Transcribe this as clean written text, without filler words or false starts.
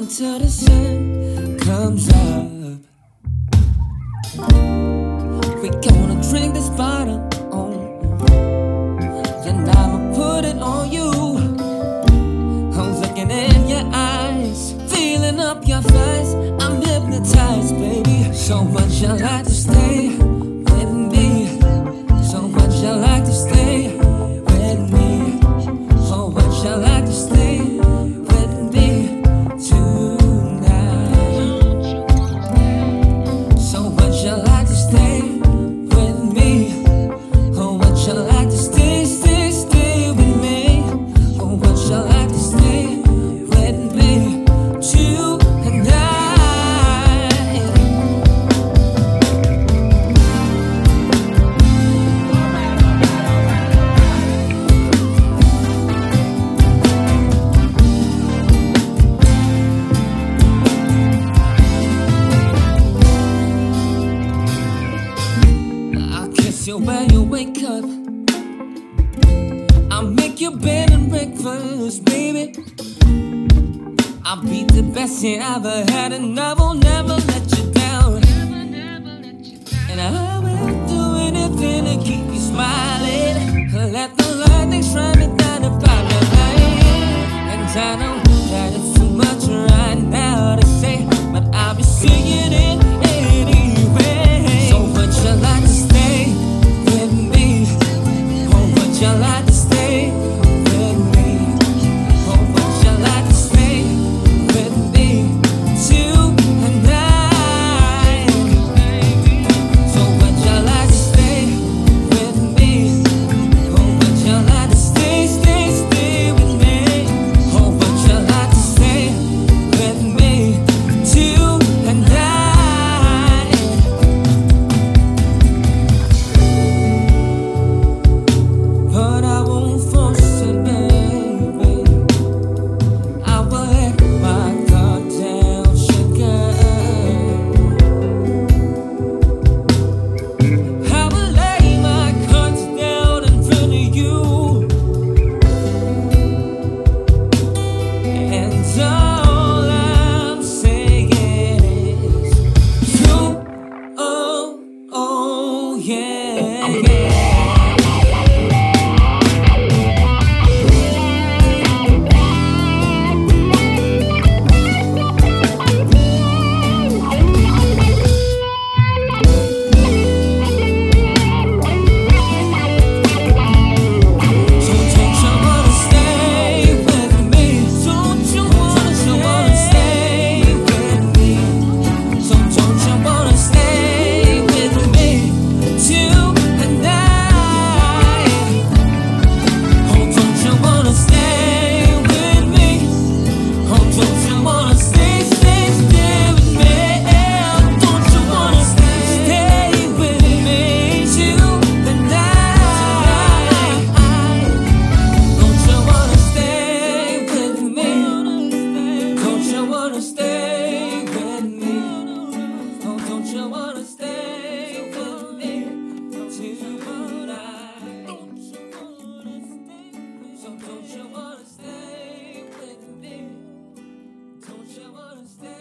until the sun comes up. We gonna drink this bottle on, then I'ma put it on you. I'm looking in your eyes, feeling up your thighs. I'm hypnotized, baby. So much you like to stay with me. So much you like to stay with me. So much you like to stay with me tonight. So much you like to stay with me. Oh, what you like to stay, stay, stay with me. Oh, what you like to stay with me tonight. I'll kiss you when you wake up. I'll make you bed and breakfast, baby. I'll be the best you ever had, and I will never let you down. And I will do anything to keep you smiling. Let the lightning shine me down the night. And I know that it's too much right now to say, but I'll be singing it anyway. So would you like to stay with me? Oh, would you like to stay with me? Oh, would you like to stay with me tonight? So would you like to stay with me? Oh, would you like to stay, stay, stay with me? Oh, would you like to stay with me tonight? But I won't force it, baby. I will let my guard down, sugar. I will lay my cards down in front of you, and all I'm saying is you, oh, oh, yeah, yeah. So don't you wanna stay with me? Don't you wanna stay with me? So don't you wanna stay with me tonight? Oh, don't you wanna stay with me? Oh, don't you wanna stay, stay, stay with me? Don't you wanna stay with me tonight? Don't you wanna stay with me? Don't you wanna stay with me? Oh, don't you wanna stay with me tonight? So don't you wanna stay with me? Don't you wanna stay?